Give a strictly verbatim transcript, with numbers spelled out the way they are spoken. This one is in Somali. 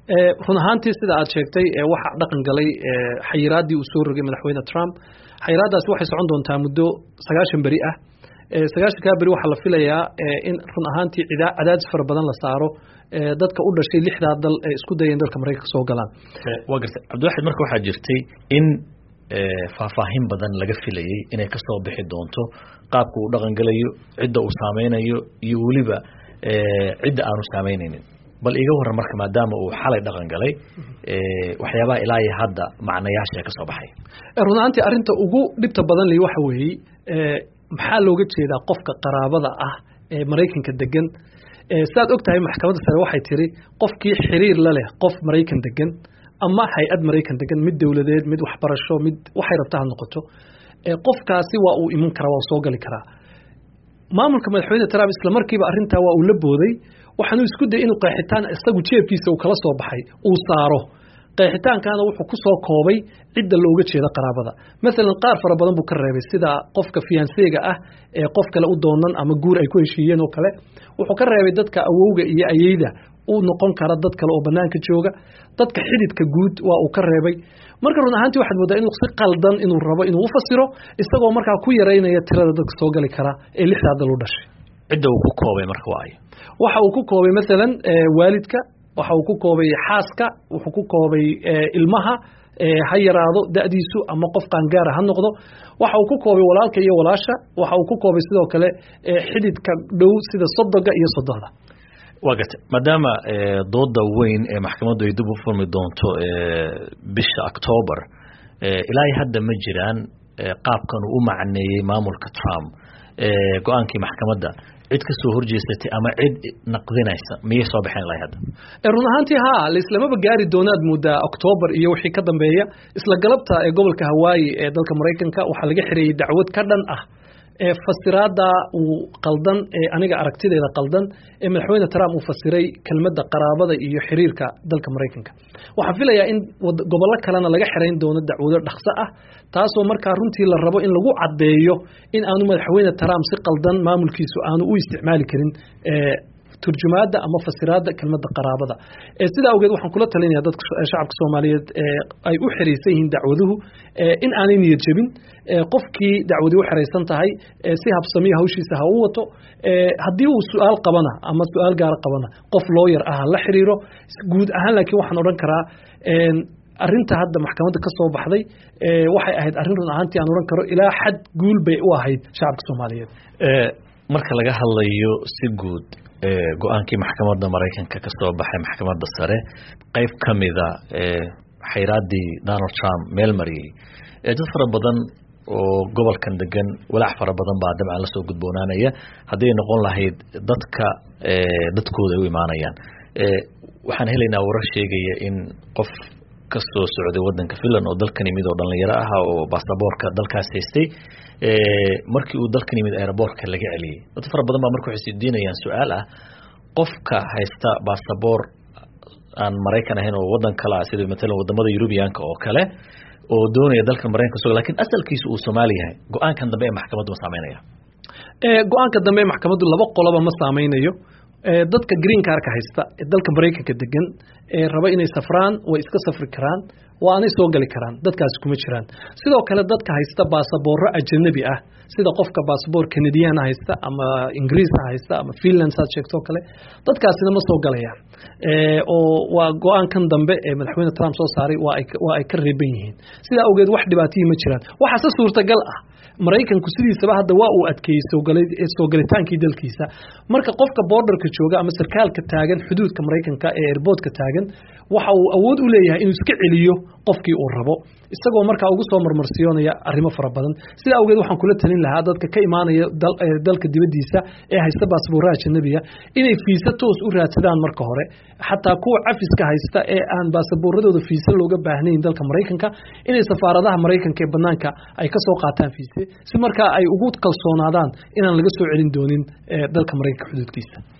run ahaantii sida aad sheegtay waxa dhaqan galay xayiraadii uu soo rogay madaxweyne Trump xayiraadaasi waxay socon doontaa muddo sagaashan bari ah sagaashan ka bari waxa la filayaa in run ahaantii cadaadis fara badan la saaro dadka u dhashay lixda dal ee isku dayeen dalka Mareykanka soo galaan waa gartay Cabdiwaxid marka waxa jirtay in faahfaahin badan laga filayay inay ka soo bixi doonto qaabka uu dhaqan galayo cidda uu saameynayo iyo waliba cidda aanu saameynaynin bal iga waran marka maadaama uu xalay dhaqan galay ee waxyaabaha ilaahay hadda macnayaasha ka soo baxay runaantii arinta ugu dhibta badan leh waxa weeyay ee maxaa looga jeedaa qofka qaraabada ah ee Mareykanka degan ee saad ogtahay maxkamadda sare waxay tiri qofkii xiriir la leh qof Mareykan degan ama hay'ad Mareykan degan mid dawladeed mid waxbarasho mid waxay rabtaa noqoto ee qofkaasi waa uu iman karaa waa soo gali karaa maamulka madaxweyne Trump isla markiiba arinta waa uu la booday waxaanu isku day inuu qeexitaan isagu jeebkiisa uu kala soo baxay uu saaro qeexitaankana wuxuu ku soo koobay cidda looga jeedo qaraabada mesela qaar fara badan buu ka reebay sida qofka fiancéga ah ee qof kale u doonan ama guur ay ku heshiiyeen oo kale wuxuu ka reebay dadka awowga iyo ayeyda uu noqon kara dad kale oo banaanka jooga dadka xididka guud waa uu ka reebay marka run ahaantii waxaad moodaa inuu si qaldan inuu rabo inuu u fasiro isagoo markaa ku yareynaya tirada dadka soo gali kara ee lixda dal u dhashay cidda uu ku koobay marka waa waxa uu ku koobay mesela waalidka waxa uu ku koobay xaaska wuxuu ku koobay ilmaha ha yaraado da'diisu ama qof qaan gaar ah ha noqdo waxa uu ku koobay walaalka iyo walaasha waxa uu ku koobay sidoo kale xididka dhow sida sodoga iyo sodohda waqti maadaama dooda weyn ee maxkamaddu ay dib u furmi doonto bisha October ilaa hadda ma jiraan qaabkan uu macneeyay maamulka Trump go'aankii maxkamadda cid ka soo horjeestay ama cid naqdinaysa miyay soo baxeen ilaa hadda run ahaantii ha la islamaba gaari doonaad muddo October iyo wixii ka dambeeya isla galabta ee gobolka Hawaii ee dalka Mareykanka waxa laga xiriyay dacwad ka dhan ah ee fasiraada uu qaldan ee aniga aragtideeda qaldan ee madaxweyne Trump uu fasiray kelmadda qaraabada iyo xiriirka dalka Mareykanka waxa filayaa in gobolka kalena laga xirayn doono dacwado dhaxso ah taasoo markaa runtii la rabo in lagu cadeeyo in aanu madaxweyne Trump si qaldan maamulkiisu aanu u isticmaali karin ee turjumaada ama fasiraada kelmadda qaraabada ee sida awgeed waxaan kula talinayaa dadka shacabka Soomaaliyeed ee ay u xiriirsan yihiin dacwaduhu ee in aanay niyad jabin ee qofkii dacwadu u xiriirsan tahay ee si habsami hawshiisa ha u wato ee hadii uu su'aal qabana ama su'aal gaar qabana qof lawyer ah la xiriiro guud ahaan laakiin waxaan oran karaa ee arinta hadda maxkamadda ka soo baxday ee waxay ahayd arin run ahaantii aan oran karo ilaa xad guul bay u ahayd shacabka Soomaaliyeed ee marka laga hadlayo si guud ee go'aankii maxkamadda Mareykanka ka soo baxay maxkamadda sare qayb kamida ee xayiraadii Donald Trump meel mariyay ee dad fara badan oo gobolkan degan walaac fara badan baa dabcan la soo gudboonaanaya haddii noqon lahayd dadka ee dadkooda ay u imaanayaan ee waxaan helaynaa warar sheegaya in qof ka soo socday wadanka Finland oo dalkan yimid oo dhalinyaro ah oo baasaboorka dalkaas haystay ee markii uu dalkan yimid airportka laga celiyay dad fara badan baa markuu xisiidinayaan su'aal ah qofka haysta baasaboor aan Mareykan ahayn oo wadan kale ah sida mesela wadamada Yurubiyaanka oo kale oo doonaya dalkan Mareykanka soo laakiin asalkiisu uu Soomaali yahay go'aankan dambe ee maxkamaddu ma saameynaya ee go'aanka dambe ee maxkamaddu laba qoloba ma saameynayo ee dadka green card-ka haysta ee dalka Mareykanka degan ee raba inay safraan way iska safri karaan waa aanay soo gali karaan dadkaas kuma jiraan sidoo kale dadka haysta baasaboorro ajnabi ah sida qofka baasaboor Canadian haysta ama Ingiriis haysta ama Finland saad sheegto kale dadkaasina ma soo galayaan ee oo waa go'aankan dambe ee madaxweyne Trump soo saaray waa ay waa ay ka reeban yihiin sida awgeed wax dhibaato ma jiraan waxa suurtagal ah Mareykanku sidiisaba hadda waa uu adkeeyay soo galay soo galitaankii dalkiisa marka qofka borderka jooga ama sarkaalka taagan xuduudka Mareykanka ee airportka taagan waxa uu awood u leeyahay inuu iska celiyo qofkii uu rabo isagoo markaa ugu soo marmarsiyoonaya arrimo fara badan sida awgeed waxaan kula talin lahaa dadka ka imaanaya dalka dibadiisa ee haysta baasaboorka ajnabiga inay fiisa toos u raadsadaan marka hore xataa kuwa cafiska haysta ee aan baasaboorradooda fiisa looga baahnayn dalka Mareykanka inay safaaradaha Mareykanka ee banaanka ay ka soo qaataan fiisa si markaa ay ugu kalsoonaadaan inaan laga soo celin doonin dalka Mareykanka xuduudkiisa